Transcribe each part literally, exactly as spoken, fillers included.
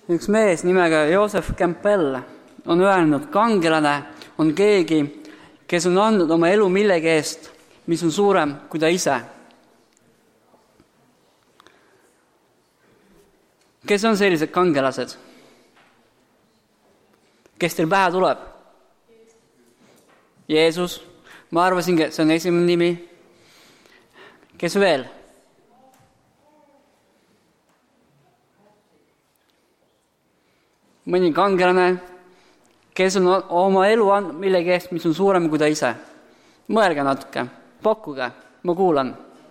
Üks mees nimega Joseph Campbell on öelnud, kangelane on keegi, kes on andnud oma elu millegi eest, mis on suurem kui ta ise. Kes on sellised kangelased? Kes teil pähe tuleb? Jeesus. Ma arvasin, et see on esimene nimi. Kes veel? Mõni kangelane, kes on oma elu andnud millegi eest, mis on suurem kui ta ise. Mõelge natuke, pakkuge, ma kuulan.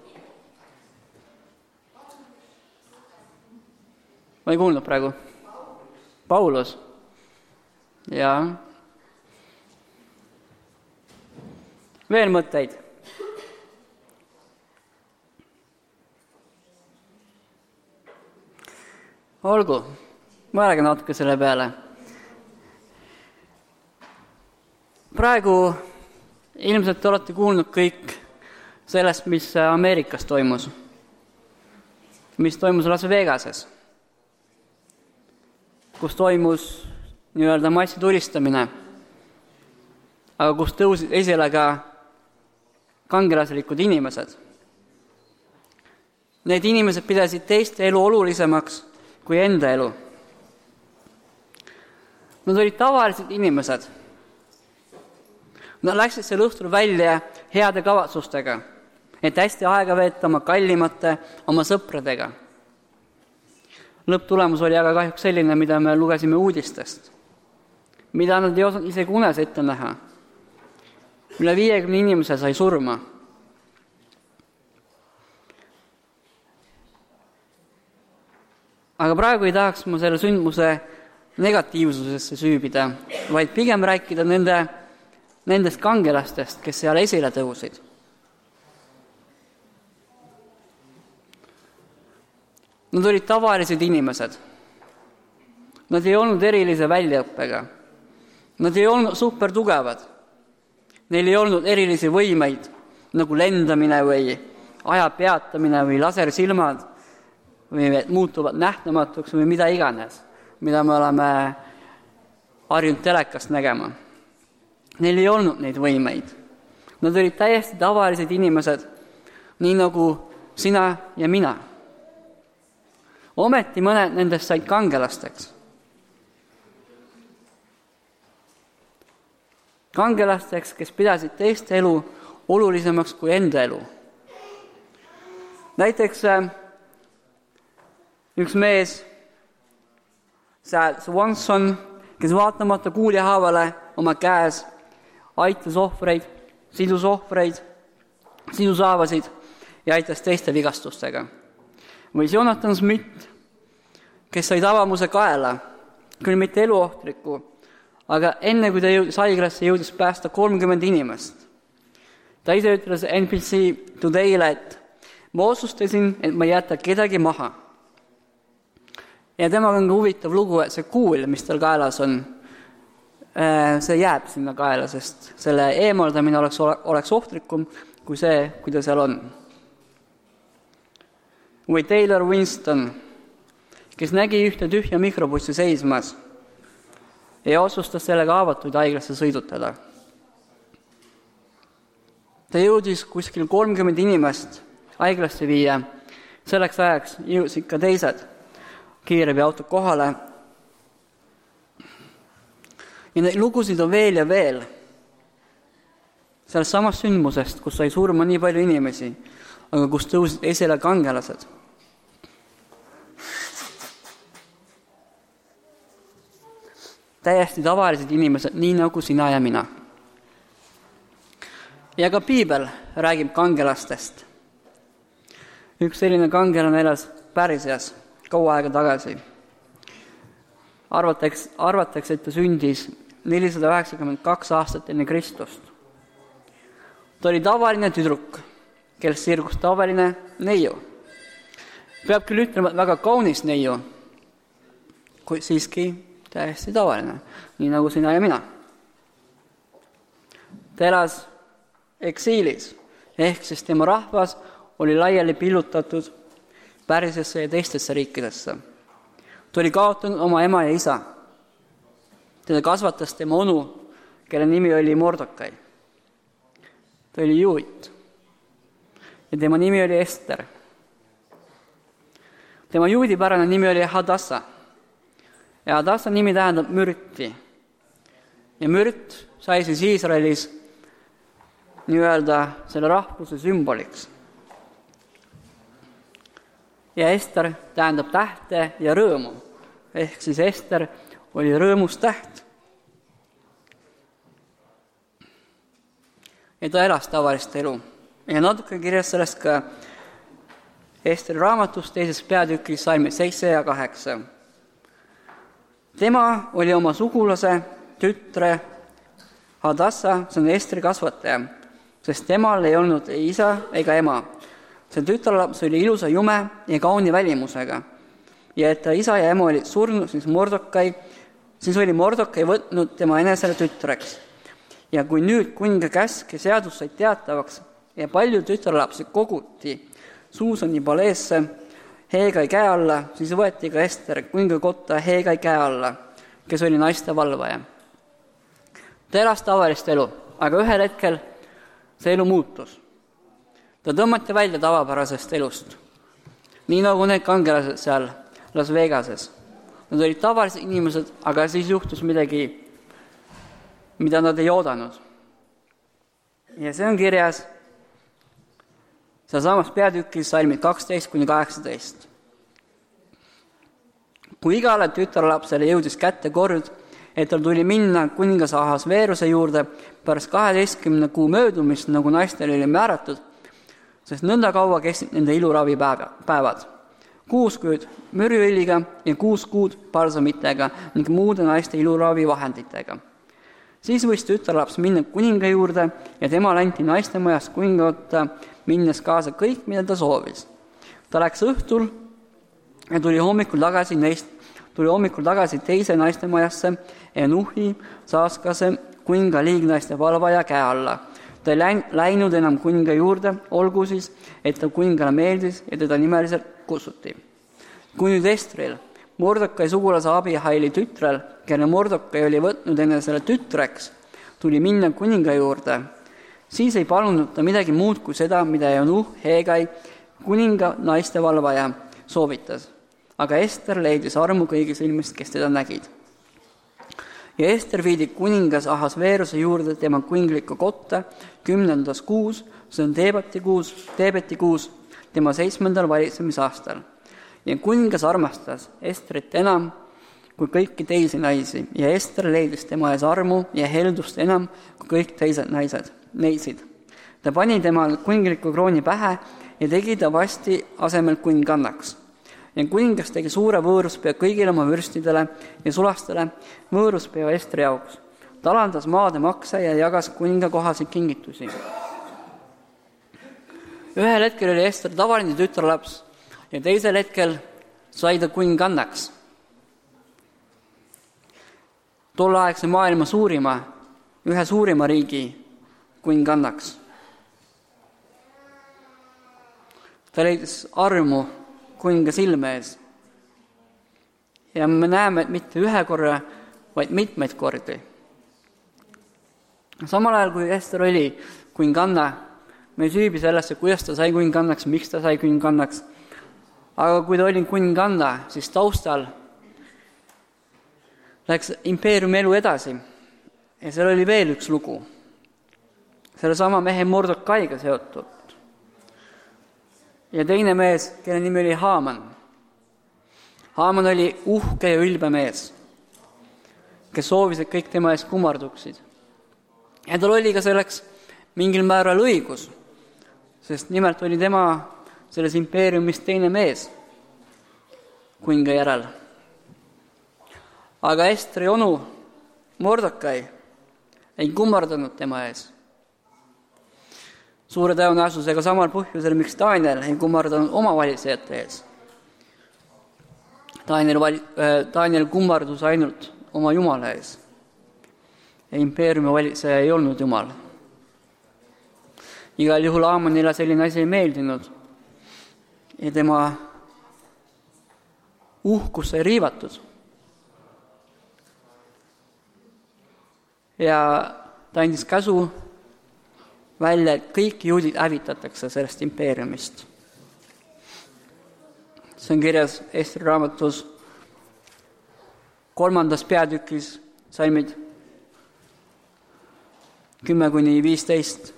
Ma ei kuulnud praegu. Paulus. Jaa. Veel mõtteid. Olgu, mõelge natuke selle peale. Praegu ilmselt te olete kuulnud kõik sellest, mis Ameerikas toimus. Mis toimus Las Vegases, kus toimus nii-öelda massitulistamine, aga kus tõusid esile ka kangelaslikud inimesed. Need inimesed pidasid teiste elu olulisemaks kui enda elu. Nad olid tavalised inimesed. Nad läksid sel õhtul välja heade kavatsustega, et hästi aega veeta oma kallimate, oma sõpradega. Lõpptulemus oli aga kahjuks selline, mida me lugesime uudistest, mida nad ei osanud isegi unes ette näha. Üle viiekümne inimese sai surma. Aga praegu ei tahaks ma selle sündmuse negatiivsusesse süübida, vaid pigem rääkida nende, nendest kangelastest, kes seal esile tõusid. Nad olid tavalised inimesed. Nad ei olnud erilise väljaõppega. Nad ei olnud supertugevad. Neil ei olnud erilisi võimeid, nagu lendamine või aja peatamine või lasersilmad või muutuvad nähtamatuks või mida iganes, mida me oleme harjunud telekast nägema. Neil ei olnud neid võimeid. Nad olid täiesti tavalised inimesed, nii nagu sina ja mina. Ometi mõned nendest said kangelasteks. Kangelasteks, kes pidasid teiste elu olulisemaks kui enda elu. Näiteks üks mees, Swanson, kes vaatamata kuuljahaavale oma käes aitas ohvreid, sidus ohvreid, sidus haavasid ja aitas teiste vigastustega. Või Jonathan Smith, kes sai tavamuse kaela, küll mitte eluohtliku, aga enne kui ta jõudis haiglasse, jõudis päästa kolmkümmend inimest. Ta ise ütles N B C Today'le, et ma otsustasin, et ma ei jäta kedagi maha. Ja temaga on ka huvitav lugu, et see kuul, mis tal kaelas on, see jääb sinna kaela, sest selle eemaldamine oleks, oleks ohtlikum kui see, kui ta seal on. Või Taylor Winston, kes nägi ühte tühja mikrobussi seismas ja otsustas sellega haavatuid haiglasse sõidutada. Ta jõudis kuskil kolmkümmend inimest haiglasse viia, selleks ajaks jõudsid ka teised kiirabiautod kohale. Ja neid lugusid on veel ja veel. Sellest samast sündmusest, kus sai surma nii palju inimesi, aga kus tõusid esile kangelased. Täiesti tavalised inimesed, nii nagu sina ja mina. Ja ka Piibel räägib kangelastest. Üks selline kangelane elas Pärsias kaua aega tagasi. Arvataks, arvataks, et ta sündis nelisada üheksakümmend kaks aastat enne Kristust. Ta oli tavaline tüdruk, kellest sirgus tavaline neiu. Peab küll ütlema, et väga kaunis neiu, kuid siiski täiesti tavaline, nii nagu sina ja mina. Ta elas eksiilis, ehk siis tema rahvas oli laiali pillutatud Pärsiasse ja teistesse riikidesse. Ta oli kaotanud oma ema ja isa. Teda kasvatas tema onu, kelle nimi oli Mordokai. Ta oli juut. Ja tema nimi oli Ester. Tema juudipärane nimi oli Hadassa. Ja Hadassa nimi tähendab mürti. Ja mürt sai siis Iisraelis nii-öelda selle rahvuse sümboliks. Ja Ester tähendab tähte ja rõõmu. Ehk siis Ester oli rõõmus täht. Ja ta elas tavalist elu. Ja natuke kirjas sellest ka Esteri raamatus teises peatükis salmid seitse ja kaheksa. Tema oli oma sugulase tütre Hadassa, see on Esteri kasvataja, sest temal ei olnud ei isa ega ema. See tütarlaps oli ilusa jume ja kauni välimusega. Ja et ta isa ja ema olid surnud, siis Mordokai, siis oli Mordokai võtnud tema enesele tütreks. Ja kui nüüd kuninga käsk ja seadus said teatavaks ja palju tütarlapsi koguti Suusani paleesse Heegai käe alla, siis võeti ka Ester kuninga kotta Heegai käe alla, kes oli naiste valvaja. Ta elas tavalist elu, aga ühel hetkel see elu muutus. Ta tõmmati välja tavapärasest elust. Nii nagu need kangelased seal Las Vegases. Nad olid tavalised inimesed, aga siis juhtus midagi, mida nad ei oodanud. Ja see on kirjas seal samas peatükis salmid kaksteist kuni kaheksateist. Kui igale tütarlapsele jõudis kätte kord, et tal tuli minna kuningas Ahasveeruse juurde pärast kaheteistkümne kuu möödumist, nagu naistel oli määratud, sest nõnda kaua kestsid nende iluravi päevad. Kuus kuud mürjuõliga ja kuus kuud palsamitega ning muude naiste iluravi vahenditega. Siis võis tütarlaps minna kuninga juurde ja tema anti naiste majast kuningatta, minnes kaasa kõik, mida ta soovis. Ta läks õhtul ja tuli hommikul tagasi, neist, tuli hommikul tagasi teise naiste majasse ja Nuhi saaskase kuninga liignaiste valvaja käe alla. Ta ei läinud enam kuninga juurde, olgu siis, et ta kuningale meeldis ja teda nimeliselt kutsuti. Kui nüüd Estril, Mordokai sugulase Abihaili tütrel, kelle Mordokai oli võtnud enne selle tütreks, tuli minna kuninga juurde, siis ei palunud ta midagi muud kui seda, mida Jonuh Heegai, kuninga naiste valvaja, soovitas. Aga Ester leidis armu kõigi silmist, kes teda nägid. Ja Ester viidi kuningas Ahasveeruse juurde tema kuninglikku kotta kümnendas kuus, see on Teebeti kuus, Teebeti kuus, tema seitsmendal valitsemisaastal. Ja kuningas armastas Estrit enam kui kõiki teisi naisi ja Ester leidis tema ees armu ja heldust enam kui kõik teised naised, neisid. Ta pani temal kuningliku krooni pähe ja tegi ta vasti asemel kuningannaks. Ja kuningas tegi suure võõruspea kõigile oma vürstidele ja sulastele võõruspea Estri jaoks. Ta alandas maade makse ja jagas kuninga kohaseid kingitusi. Ühel hetkel oli Ester tavaline tütarlaps ja teisel hetkel sai ta kuningannaks. Tolleaegse maailma suurima, ühe suurima riigi kuningannaks. Ta leidis armu kuninga silme ees. Ja me näeme, et mitte ühe korra, vaid mitmeid kordi. Samal ajal, kui Ester oli kuninganna, me ei süübi sellesse, kuidas ta sai kuningannaks, miks ta sai kuningannaks. Aga kui ta oli kuninganna, siis taustal läks impeeriumi elu edasi. Ja seal oli veel üks lugu. Selle sama mehe Mordokaiga seotud. Ja teine mees, kelle nimi oli Haaman. Haaman oli uhke ja ülbe mees, kes soovis, et kõik tema ees kummarduksid. Ja tal oli ka selleks mingil määral õigus, sest nimelt oli tema selles impeeriumis teine mees kuninga järel. Aga Estri onu Mordokai ei kummardanud tema ees. Suure tõenäosusega samal põhjusel, miks Daniel ei kummardanud oma valitsejate ees. Daniel, vali, äh, Daniel kummardus ainult oma Jumala ees. Ja impeeriumi valitseja ei olnud Jumal. Igal juhul Haamanile selline asi ei meeldinud. Ja tema uhkus sai riivatud. Ja ta andis käsu välja, et kõik juudid hävitatakse sellest impeeriumist. See on kirjas Estri raamatus kolmandas peatükis salmid kümme kuni viisteist.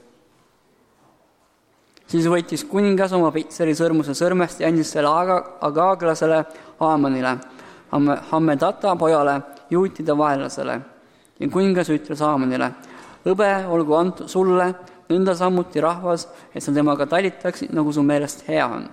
Siis võttis kuningas oma pitseri sõrmuse sõrmest ja andis selle Agaaglasele Haamanile, Hammedata pojale, juutide vaenlasele. Ja kuningas ütles Haamanile, hõbe olgu antud sulle, nõnda samuti rahvas, et sa temaga talitaksid, nagu su meelest hea on.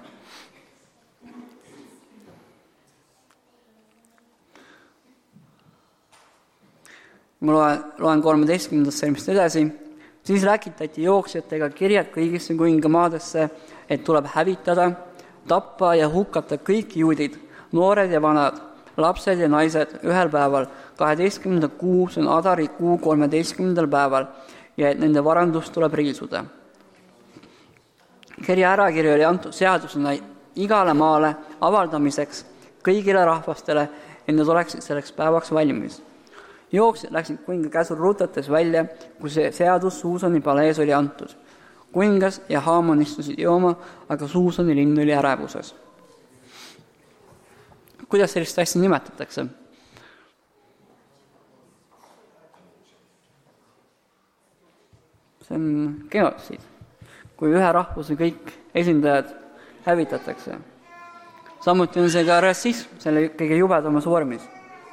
Ma loen, loen kolmeteistkümnendast salmist edasi. Siis räägitati jooksjatega kirjad kõigisse kuningamaadesse, et tuleb hävitada, tappa ja hukata kõik juudid, noored ja vanad, lapsed ja naised ühel päeval, kaheteistkümnenda kuu, see on Adari kuu kolmeteistkümnendal päeval, ja et nende varandust tuleb riisuda. Kirja ärakiri oli antud seadusena igale maale avaldamiseks kõigile rahvastele, et nad oleksid selleks päevaks valmis. Jooksjad läksid kuninga käsul rutates välja, kui see seadus Suusani palees oli antud. Kuningas ja Haaman istusid jooma, aga Suusani linn oli ärevuses. Kuidas sellist asja nimetatakse? See on genotsiid, kui ühe rahvuse kõik esindajad hävitatakse. Samuti on see ka rassism, selle kõige jubedamas vormis.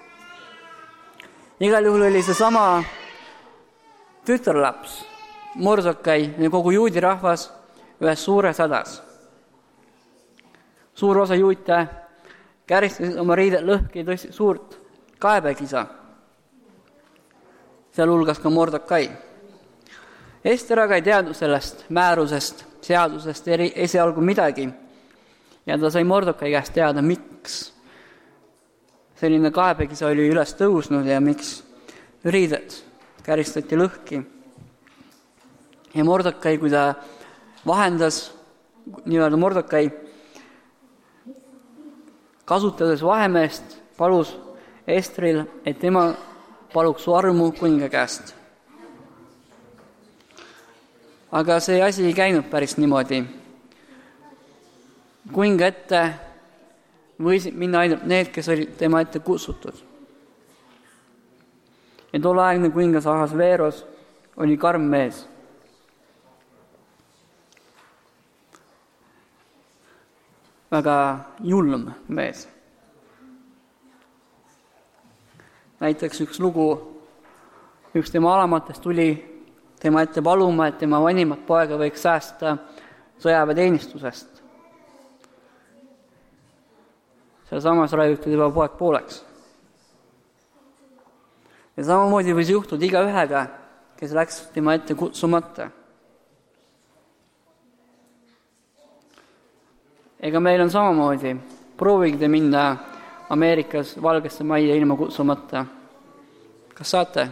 Igal juhul oli see sama tütarlaps, Mordokai ja kogu juudi rahvas ühes suures hädas. Suur osa juute käristasid oma riided lõhki ja tõstsid suurt kaebekisa, seal hulgas ka Mordokai. Ester aga ei teadnud sellest määrusest, seadusest eri, esialgu midagi ja ta sai Mordokai käest teada, miks selline kaebekisa oli üles tõusnud ja miks riided käristati lõhki. Ja Mordokai, kui ta vahendas, nii-öelda Mordokai, kasutades vahemeest, palus Estril, et tema paluks armu kuninga käest. Aga see asi ei käinud päris niimoodi. Kuninga ette võisid minna ainult need, kes olid tema ette kutsutud. Ja tolleaegne kuningas Ahasveeros oli karm mees. Väga julm mees. Näiteks üks lugu, üks tema alamatest tuli tema ette paluma, et tema vanimat poega võiks säästa sõjaväeteenistusest. Seal samas raiuti tema poeg pooleks. Ja samamoodi võis juhtuda iga ühega, kes läks tema ette kutsumata. Ega meil on samamoodi. Proovige minna Ameerikas valgesse majja ilma kutsumata. Kas saate?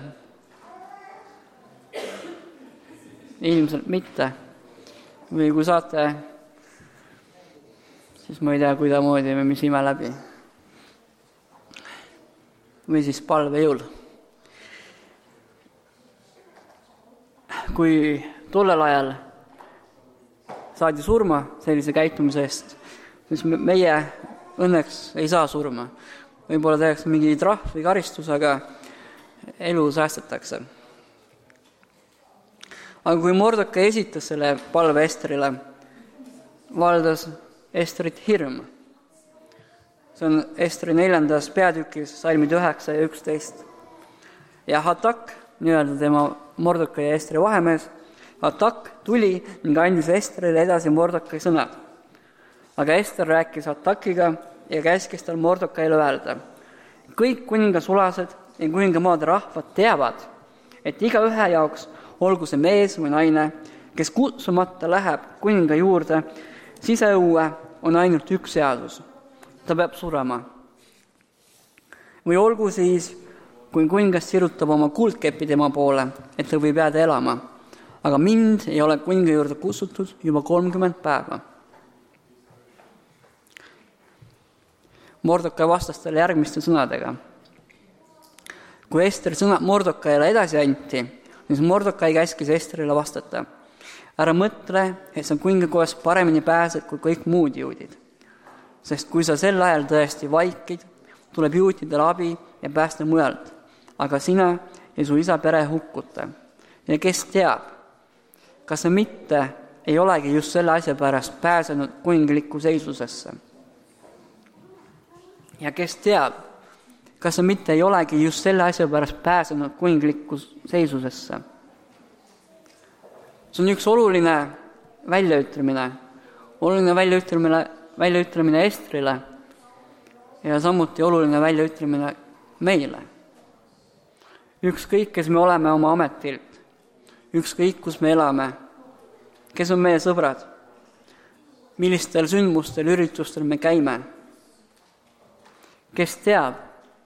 Ilmselt mitte. Või kui saate, siis ma ei tea, kuidamoodi või mis ime läbi. Või siis palvejõul. Kui tollel ajal saadi surma sellise käitumise eest, siis meie õnneks ei saa surma. Võib-olla tehakse mingi trahv või karistus, aga elu säästetakse. Aga kui Mordokai esitas selle palve Estrile, valdas Estrit hirm. See on Estri neljandas peatükis, salmid üheksa ja üksteist. Ja Hatak, nii-öelda tema Mordokai ja Estri vahemees, Hatak tuli ning andis Estrile edasi Mordokai sõnad. Aga Ester rääkis Hatakiga ja käskis tal Mordokaile öelda. Kõik kuninga sulased ja kuningamaade rahvad teavad, et iga ühe jaoks, olgu see mees või naine, kes kutsumata läheb kuninga juurde, siseõue on ainult üks seadus. Ta peab surema. Või olgu siis, kui kuningas sirutab oma kuldkepi tema poole, et ta võib jääda elama. Aga mind ei ole kuninga juurde kutsutud juba kolmkümmend päeva. Mordokai vastas talle järgmiste sõnadega. Kui Ester sõnad Mordokaile edasi anti, siis Mordokai käskis Esterile vastata. Ära mõtle, et sa kuningakojas paremini pääsed kui kõik muud juudid. Sest kui sa sel ajal tõesti vaikid, tuleb juutidele abi ja päästa mujalt, aga sina ja su isa pere hukkuta. Ja kes teab, kas sa mitte ei olegi just selle asja pärast pääsenud kuningliku seisusesse? Ja kes teab, kas sa mitte ei olegi just selle asja pärast pääsenud kuningliku seisusesse? See on üks oluline väljaütlemine, oluline väljaütlemine, väljaütlemine Estrile ja samuti oluline väljaütlemine meile. Ükskõik, kes me oleme oma ametilt, ükskõik, kus me elame, kes on meie sõbrad, millistel sündmustel, üritustel me käime, kes teab,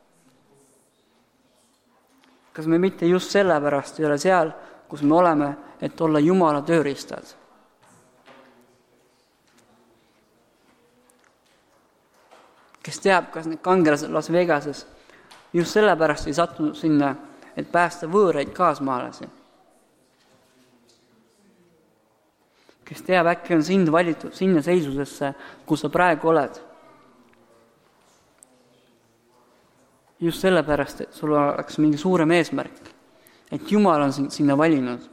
kas me mitte just sellepärast ei ole seal, kus me oleme, et olla Jumala tööriistad. Kes teab, kas need kangelased Las Vegases just sellepärast ei sattunud sinna, et päästa võõraid kaasmaalasi. Kes teab, äkki on sind valitud sinna seisusesse, kus sa praegu oled. Just sellepärast, et sul oleks mingi suurem eesmärk, et Jumal on sinna valinud.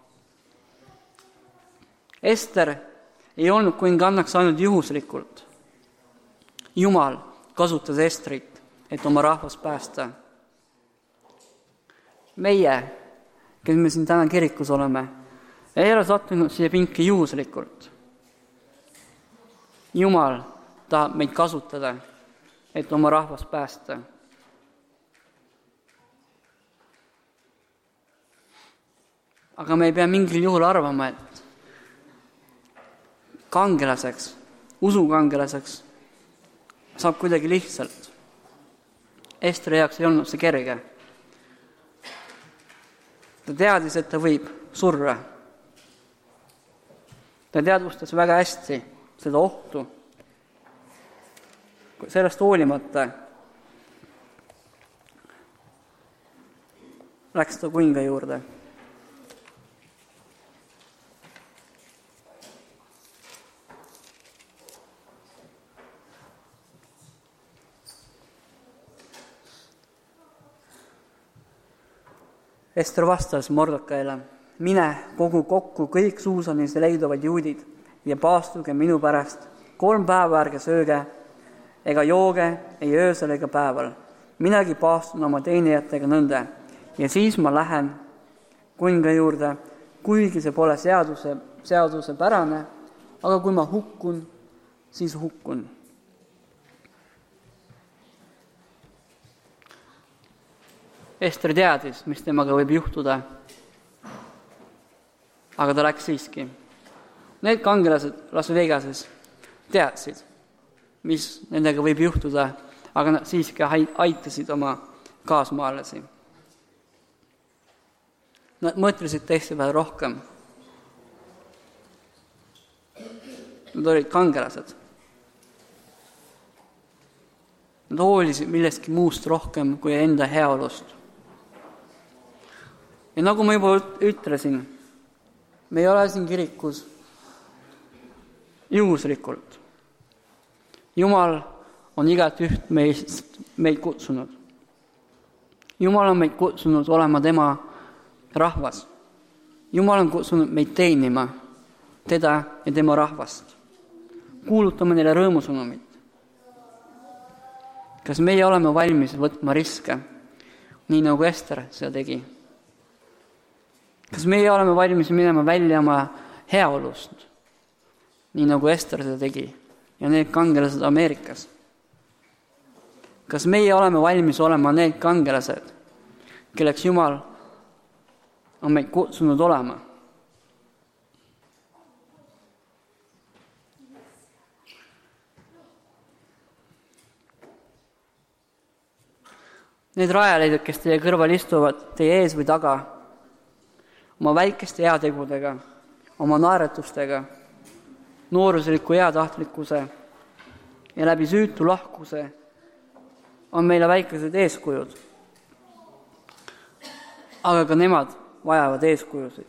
Ester ei olnud kuningannaks ainult juhuslikult. Jumal kasutas Estrit, et oma rahvas päästa. Meie, kes me siin täna kirikus oleme, ei ole sattunud siia pinki juhuslikult. Jumal tahab meid kasutada, et oma rahvas päästa. Aga me ei pea mingil juhul arvama, et kangelaseks, usukangelaseks saab kuidagi lihtsalt. Estri jaoks ei olnud see kerge. Ta teadis, et ta võib surra. Ta teadvustas väga hästi seda ohtu. Sellest hoolimata läks ta kuninga juurde. Ester vastas Mordokaile, mine kogu kokku kõik Suusanis leiduvad juudid ja paastuge minu pärast. Kolm päeva ärge sööge ega jooge ei öösel ega päeval. Minagi paastun oma teenijatega nõnda ja siis ma lähen kuninga juurde, kuigi see pole seaduse, seaduse pärane, aga kui ma hukkun, siis hukkun. Ester teadis, mis temaga võib juhtuda, aga ta läks siiski. Need kangelased Las Vegases teadsid, mis nendega võib juhtuda, aga nad siiski aitasid oma kaasmaalasi. Nad mõtlesid teiste peale rohkem. Nad olid kangelased. Nad hoolisid millestki muust rohkem kui enda heaolust. Ja nagu ma juba ütlesin, me ei ole siin kirikus juhuslikult. Jumal on igat üht meist, meid kutsunud. Jumal on meid kutsunud olema tema rahvas. Jumal on kutsunud meid teenima teda ja tema rahvast. Kuulutama neile rõõmusõnumit. Kas meie oleme valmis võtma riske, nii nagu Ester seda tegi? Kas meie oleme valmis minema välja oma heaolust, nii nagu Ester seda tegi ja need kangelased Ameerikas? Kas meie oleme valmis olema need kangelased, kelleks Jumal on meid kutsunud olema? Need rajaleidud, kes teie kõrval istuvad, teie ees või taga, oma väikeste heategudega, oma naeratustega, noorusliku heatahtlikkuse ja läbi süütu lahkuse on meile väikesed eeskujud, aga ka nemad vajavad eeskujusid.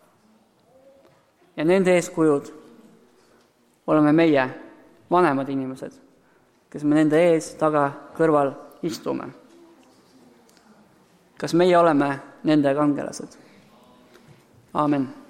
Ja nende eeskujud oleme meie, vanemad inimesed, kes me nende ees, taga, kõrval istume. Kas meie oleme nende kangelased? Aamen.